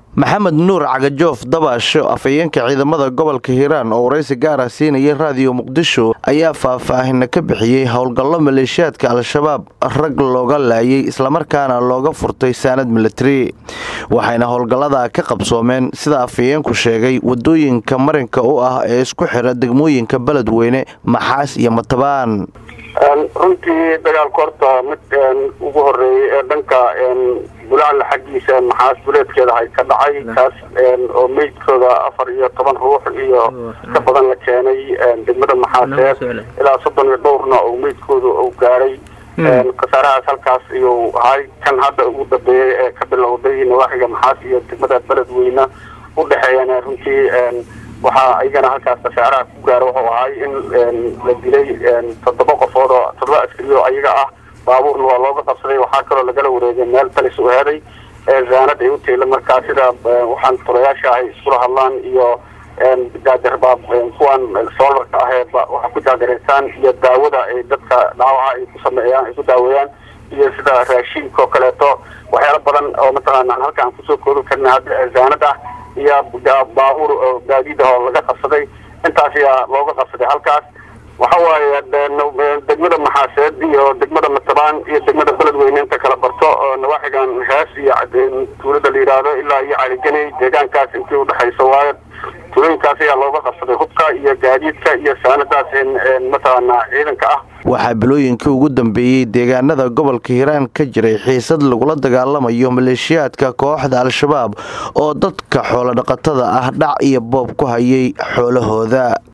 maxamed nuur cagajoof dabaasho afhayeenka ciidamada gobolka Hiiraan oo wareysi gaar ah siinayay raadiyo Muqdisho ayaa faahfaahin ka bixiyay howlgallo maleeshiyaadka al-shabaab rag looga laayay isla markaana looga furtay saanad military waxayna howlgallada ka qabsoomeen sida afhayeenku sheegay wadooyinka marinka u ah ee isku xira degmooyinka Beledweyne Maxaas iyo Matabaan runtii dagaal korta mid ugu horeeyay dhanka bulaal xaqiisa maxaas buleedkeeda ay ka dhacay kaas oo meydkooda 14 ruux iyo ka badan la keenay degmada maxaaseed ilaa 32 oo meydkooda uu gaaray qasaarahaas halkaas iyo hay kan hadda ugu dambeeyay ee ka bilowday nawaaxiga maxaas iyo degmada Beledweyne u dhaxeeyana runtii waxa ayagana halkaas qasaaraha ku gaaro wuxuu ahay in la dilay 7 qofood oo 7 askari oo ayaga ah baabuurna waa looga qabsaday waxaa kaloo lagala wareegay meel talis u heeday zaanad ay u teela markaa sida waxaan tulayaasha ay isku hadlaan iyo gaadharbaab kuwan solarka ah ee waxa ku jaagareysan iyo daawada ay dadka dhaawaca ay ku sameeyaan ay ku daaweeyaan iyo sida raashinka kaleeto waxyaalo badan oo mataqaanaa halkaan ku soo koobi karnaa hadda zaanad ah iyo baabuur gaadiid oo laga qabsaday intaas ayaa looga qabsaday halkaas waxa waaye degmada Maxaaseed iyo degmada Matabaan iyo degmada Beledweyne inta kala barto oo nawaaxigan hees iyo tuulada liiraado ilaa iyo caliganay deegaankaas intii u dhaxayso waaye tuulooyinkaas ayaa looga qabsaday hubka iyo gaadiidka iyo saanadaas mataqaanaa ciidanka ah waxaa bilooyinkii ugu dambeeyay deegaanada gobolka Hiiraan ka jiray xiisad lagula dagaalamayo maleeshiyaadka kooxda al-shabaab oo dadka xoolo dhaqatada ah dhac iyo boob ku hayay xoolahooda.